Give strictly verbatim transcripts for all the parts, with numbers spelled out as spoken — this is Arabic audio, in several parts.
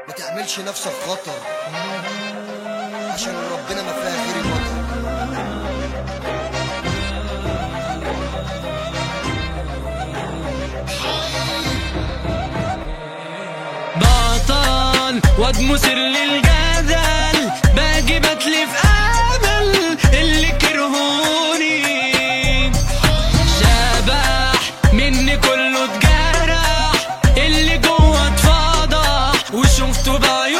ما تعملش نفسك خطر عشان ربنا ما فيها غير البطل. بطل واد مسر للجدل، باجي بتلف امل اللي كرهوني، شبح مني كله اتجرح، اللي جوه اتفضح وشفته بعيوني.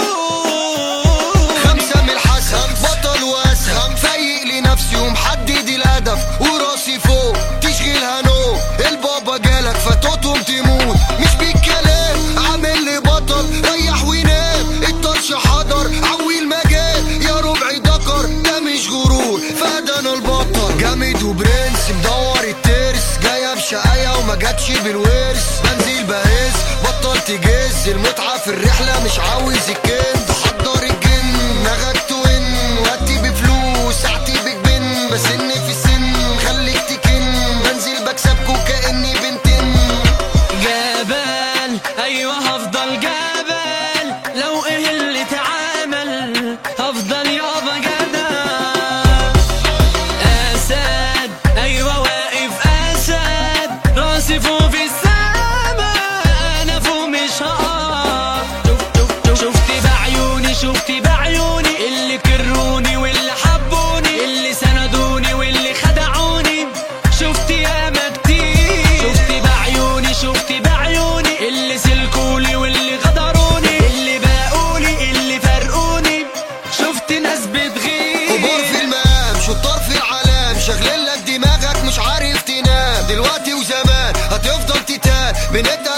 خمسة من الحسن بطل واسهم، فايق لنفسي ومحدد الهدف وراسي فوق تشغيل هنو. البابا جالك فتوتهم تموت مش بالكلام، عامل لي بطل ريح وينام. الطرش حضر عوي المجال يا ربعي دكر، ده مش غرور فده انا البطل. جامد وبرنس مدور الترس، جايه بشقايه وما جاتش بالورث. بنزل بهز بطلت جز، المتعه في الرحله مش عاوز الكنز. حضر الجن نغك توين، وقتي بفلوس ساعتي بجبن، بسن في السن خليك تكن. بنزل بكسبكوا كاني بنتن. جبل ايوه هفضل جبل، لو ايه اللي اتعمل هفضل يابا جدع. اسد ايوه واقف اسد، راسي فوق في السما انا فوق مش هقع. شفت شفت بعيوني شفت بعيوني اللي كرهوني واللي حبوني، اللي سندوني واللي خدعوني. شفت ياما كتير، شفت بعيوني شفت بعيوني اللي سلكولي واللي غدروني، اللي باقولي اللي فرقوني. شفت ناس بتغير كبار في المقام شطار في العالم، شغلين لك دماغك مش عارف تنام. دلوقتي وزمان هتفضل تتان بنت